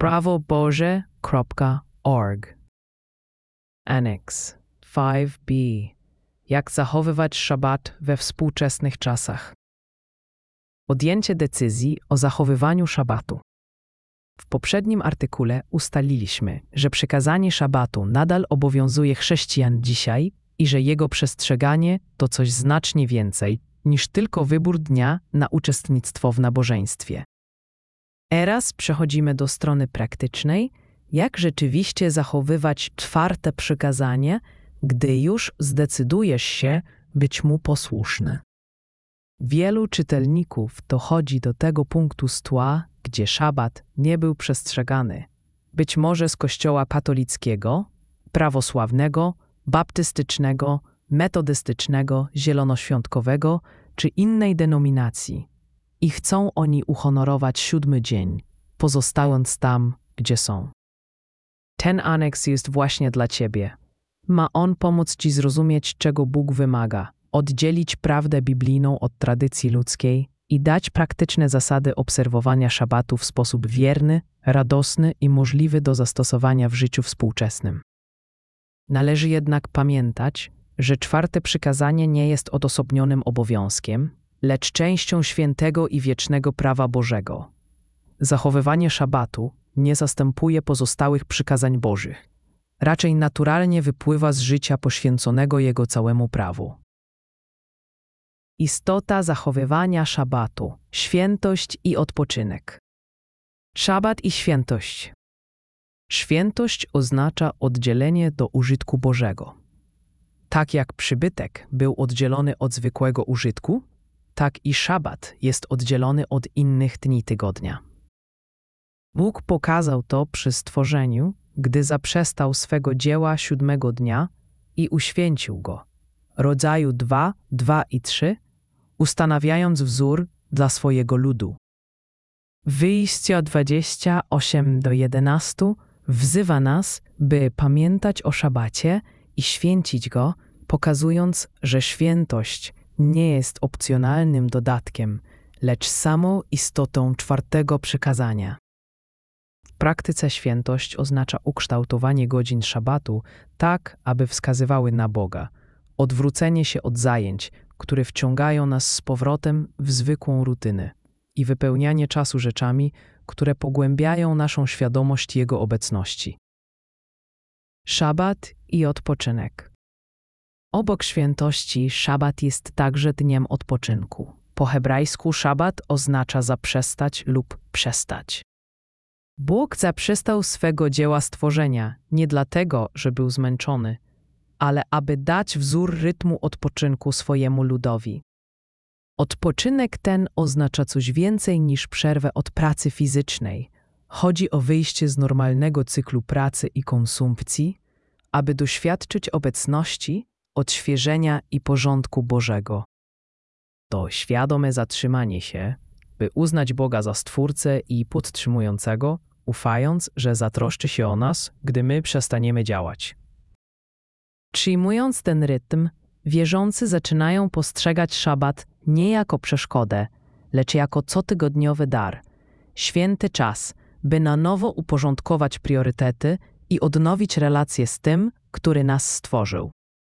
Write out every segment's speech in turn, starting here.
prawoboże.org. Annex 5b. Jak zachowywać szabat we współczesnych czasach. Podjęcie decyzji o zachowywaniu szabatu. W poprzednim artykule ustaliliśmy, że przykazanie szabatu nadal obowiązuje chrześcijan dzisiaj i że jego przestrzeganie to coś znacznie więcej niż tylko wybór dnia na uczestnictwo w nabożeństwie. Teraz przechodzimy do strony praktycznej, jak rzeczywiście zachowywać czwarte przykazanie, gdy już zdecydujesz się być mu posłuszny. Wielu czytelników dochodzi do tego punktu z tła, gdzie szabat nie był przestrzegany. Być może z kościoła katolickiego, prawosławnego, baptystycznego, metodystycznego, zielonoświątkowego czy innej denominacji. I chcą oni uhonorować 7 dzień, pozostając tam, gdzie są. Ten aneks jest właśnie dla Ciebie. Ma on pomóc Ci zrozumieć, czego Bóg wymaga, oddzielić prawdę biblijną od tradycji ludzkiej i dać praktyczne zasady obserwowania szabatu w sposób wierny, radosny i możliwy do zastosowania w życiu współczesnym. Należy jednak pamiętać, że czwarte przykazanie nie jest odosobnionym obowiązkiem, lecz częścią świętego i wiecznego prawa Bożego. Zachowywanie szabatu nie zastępuje pozostałych przykazań Bożych. Raczej naturalnie wypływa z życia poświęconego Jego całemu prawu. Istota zachowywania szabatu, świętość i odpoczynek. Szabat i świętość. Świętość oznacza oddzielenie do użytku Bożego. Tak jak przybytek był oddzielony od zwykłego użytku, tak i szabat jest oddzielony od innych dni tygodnia. Bóg pokazał to przy stworzeniu, gdy zaprzestał swego dzieła 7 dnia i uświęcił go. Rodzaju 2, 2 i 3, ustanawiając wzór dla swojego ludu. Wyjście 28-11 wzywa nas, by pamiętać o szabacie i święcić go, pokazując, że świętość nie jest opcjonalnym dodatkiem, lecz samą istotą czwartego przykazania. W praktyce świętość oznacza ukształtowanie godzin szabatu tak, aby wskazywały na Boga, odwrócenie się od zajęć, które wciągają nas z powrotem w zwykłą rutynę i wypełnianie czasu rzeczami, które pogłębiają naszą świadomość Jego obecności. Szabat i odpoczynek. Obok świętości, szabat jest także dniem odpoczynku. Po hebrajsku szabat oznacza zaprzestać lub przestać. Bóg zaprzestał swego dzieła stworzenia nie dlatego, że był zmęczony, ale aby dać wzór rytmu odpoczynku swojemu ludowi. Odpoczynek ten oznacza coś więcej niż przerwę od pracy fizycznej. Chodzi o wyjście z normalnego cyklu pracy i konsumpcji, aby doświadczyć obecności, odświeżenia i porządku Bożego. To świadome zatrzymanie się, by uznać Boga za Stwórcę i podtrzymującego, ufając, że zatroszczy się o nas, gdy my przestaniemy działać. Przyjmując ten rytm, wierzący zaczynają postrzegać szabat nie jako przeszkodę, lecz jako cotygodniowy dar, święty czas, by na nowo uporządkować priorytety i odnowić relacje z tym, który nas stworzył.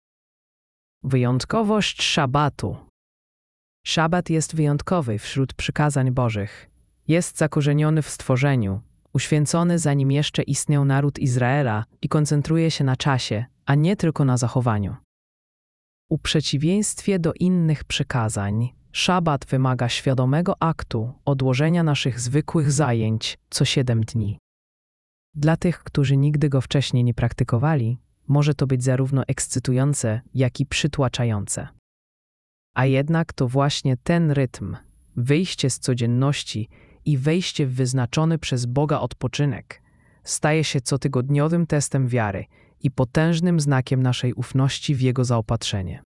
Wyjątkowość szabatu. Szabat jest wyjątkowy wśród przykazań Bożych. Jest zakorzeniony w stworzeniu, uświęcony zanim jeszcze istniał naród Izraela i koncentruje się na czasie, a nie tylko na zachowaniu. U przeciwieństwie do innych przykazań, szabat wymaga świadomego aktu odłożenia naszych zwykłych zajęć co 7 dni. Dla tych, którzy nigdy go wcześniej nie praktykowali, może to być zarówno ekscytujące, jak i przytłaczające. A jednak to właśnie ten rytm, wyjście z codzienności i wejście w wyznaczony przez Boga odpoczynek, staje się cotygodniowym testem wiary i potężnym znakiem naszej ufności w Jego zaopatrzenie.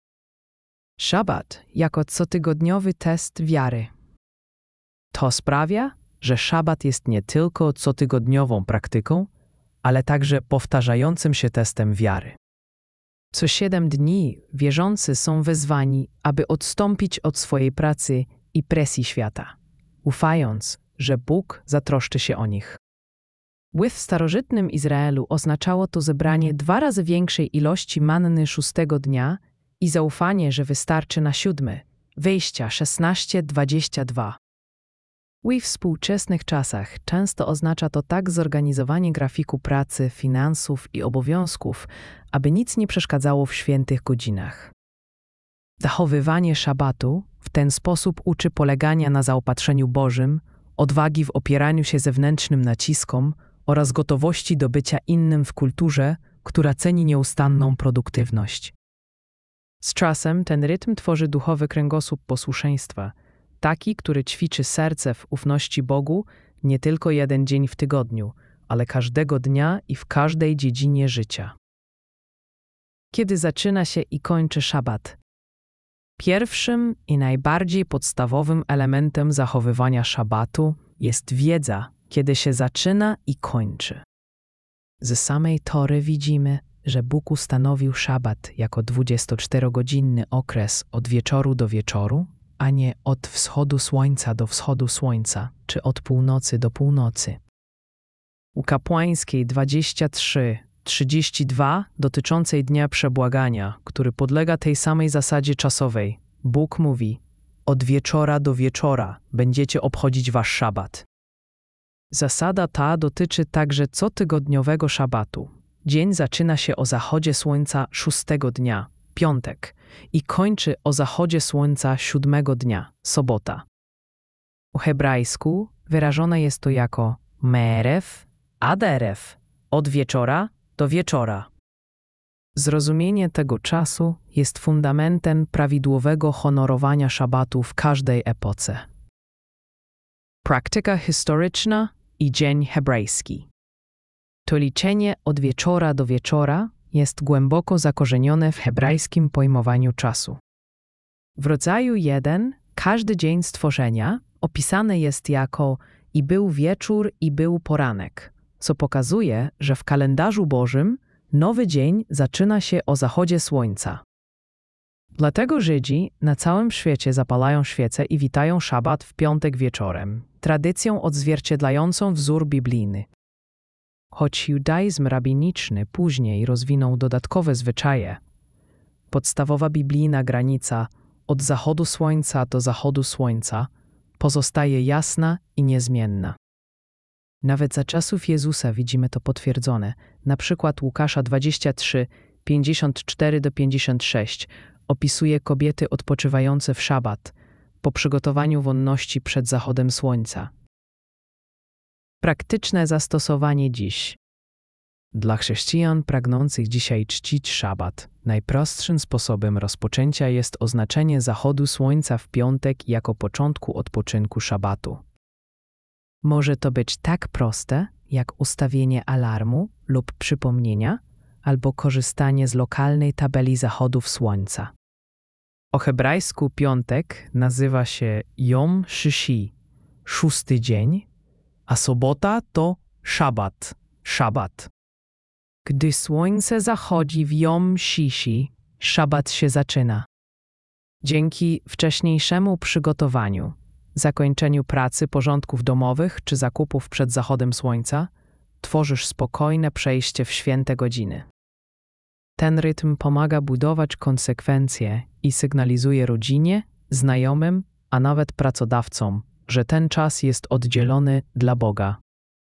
Szabat jako cotygodniowy test wiary. To sprawia, że szabat jest nie tylko cotygodniową praktyką, ale także powtarzającym się testem wiary. Co 7 dni wierzący są wezwani, aby odstąpić od swojej pracy i presji świata, ufając, że Bóg zatroszczy się o nich. W starożytnym Izraelu oznaczało to zebranie 2 razy większej ilości manny 6 dnia i zaufanie, że wystarczy na 7. Wejścia 16:22. W współczesnych czasach często oznacza to tak zorganizowanie grafiku pracy, finansów i obowiązków, aby nic nie przeszkadzało w świętych godzinach. Zachowywanie szabatu w ten sposób uczy polegania na zaopatrzeniu Bożym, odwagi w opieraniu się zewnętrznym naciskom oraz gotowości do bycia innym w kulturze, która ceni nieustanną produktywność. Z czasem ten rytm tworzy duchowy kręgosłup posłuszeństwa, taki, który ćwiczy serce w ufności Bogu nie tylko 1 dzień w tygodniu, ale każdego dnia i w każdej dziedzinie życia. Kiedy zaczyna się i kończy szabat? Pierwszym i najbardziej podstawowym elementem zachowywania szabatu jest wiedza, kiedy się zaczyna i kończy. Z samej Tory widzimy, że Bóg ustanowił szabat jako 24-godzinny okres od wieczoru do wieczoru, a nie od wschodu słońca do wschodu słońca, czy od północy do północy. U kapłańskiej 23:32 dotyczącej Dnia Przebłagania, który podlega tej samej zasadzie czasowej, Bóg mówi: od wieczora do wieczora będziecie obchodzić wasz szabat. Zasada ta dotyczy także cotygodniowego szabatu. Dzień zaczyna się o zachodzie słońca 6 dnia, piątek, i kończy o zachodzie słońca 7 dnia, sobota. U hebrajsku wyrażone jest to jako me'erev ad erev, od wieczora do wieczora. Zrozumienie tego czasu jest fundamentem prawidłowego honorowania szabatu w każdej epoce. Praktyka historyczna i dzień hebrajski. To liczenie od wieczora do wieczora jest głęboko zakorzenione w hebrajskim pojmowaniu czasu. W rodzaju 1 każdy dzień stworzenia opisany jest jako i był wieczór i był poranek, co pokazuje, że w kalendarzu Bożym nowy dzień zaczyna się o zachodzie słońca. Dlatego Żydzi na całym świecie zapalają świece i witają szabat w piątek wieczorem, tradycją odzwierciedlającą wzór biblijny. Choć judaizm rabiniczny później rozwinął dodatkowe zwyczaje, podstawowa biblijna granica od zachodu słońca do zachodu słońca pozostaje jasna i niezmienna. Nawet za czasów Jezusa widzimy to potwierdzone, na przykład Łukasza 23:54-56 opisuje kobiety odpoczywające w szabat po przygotowaniu wonności przed zachodem słońca. Praktyczne zastosowanie dziś. Dla chrześcijan pragnących dzisiaj czcić szabat, najprostszym sposobem rozpoczęcia jest oznaczenie zachodu słońca w piątek jako początku odpoczynku szabatu. Może to być tak proste, jak ustawienie alarmu lub przypomnienia, albo korzystanie z lokalnej tabeli zachodów słońca. O hebrajsku piątek nazywa się Yom Shishi, 6 dzień, a sobota to szabat, szabat. Gdy słońce zachodzi w Yom Shishi, szabat się zaczyna. Dzięki wcześniejszemu przygotowaniu, zakończeniu pracy, porządków domowych czy zakupów przed zachodem słońca, tworzysz spokojne przejście w święte godziny. Ten rytm pomaga budować konsekwencje i sygnalizuje rodzinie, znajomym, a nawet pracodawcom, że ten czas jest oddzielony dla Boga.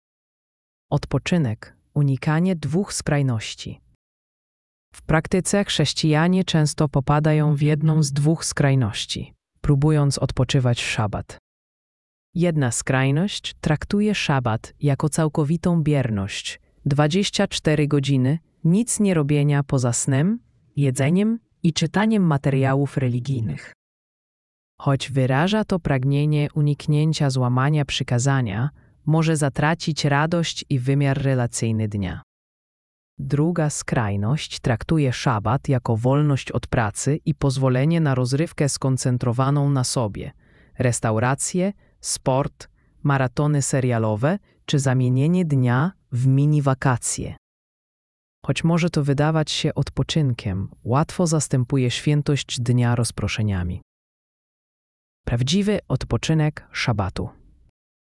Odpoczynek, unikanie 2 skrajności. W praktyce chrześcijanie często popadają w jedną z 2 skrajności, próbując odpoczywać w szabat. Jedna skrajność traktuje szabat jako całkowitą bierność, 24 godziny, nic nie robienia poza snem, jedzeniem i czytaniem materiałów religijnych. Choć wyraża to pragnienie uniknięcia złamania przykazania, może zatracić radość i wymiar relacyjny dnia. Druga skrajność traktuje szabat jako wolność od pracy i pozwolenie na rozrywkę skoncentrowaną na sobie, restauracje, sport, maratony serialowe czy zamienienie dnia w mini-wakacje. Choć może to wydawać się odpoczynkiem, łatwo zastępuje świętość dnia rozproszeniami. Prawdziwy odpoczynek szabatu.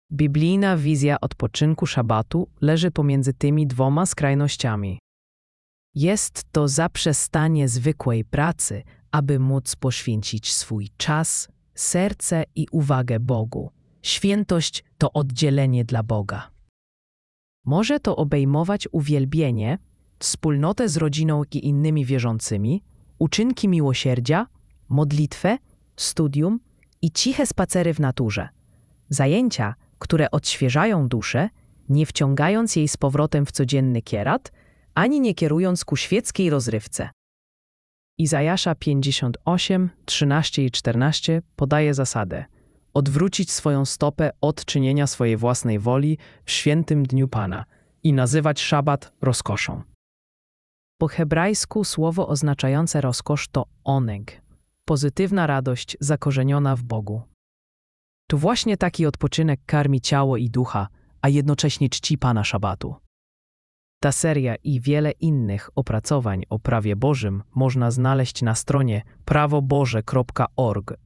Biblijna wizja odpoczynku szabatu leży pomiędzy tymi dwoma skrajnościami. Jest to zaprzestanie zwykłej pracy, aby móc poświęcić swój czas, serce i uwagę Bogu. Świętość to oddzielenie dla Boga. Może to obejmować uwielbienie, wspólnotę z rodziną i innymi wierzącymi, uczynki miłosierdzia, modlitwę, studium i ciche spacery w naturze. Zajęcia, które odświeżają duszę, nie wciągając jej z powrotem w codzienny kierat, ani nie kierując ku świeckiej rozrywce. Izajasza 58, 13 i 14 podaje zasadę: odwrócić swoją stopę od czynienia swojej własnej woli w świętym dniu Pana i nazywać szabat rozkoszą. Po hebrajsku słowo oznaczające rozkosz to oneg, pozytywna radość zakorzeniona w Bogu. To właśnie taki odpoczynek karmi ciało i ducha, a jednocześnie czci Pana szabatu. Ta seria i wiele innych opracowań o prawie Bożym można znaleźć na stronie prawoboże.org.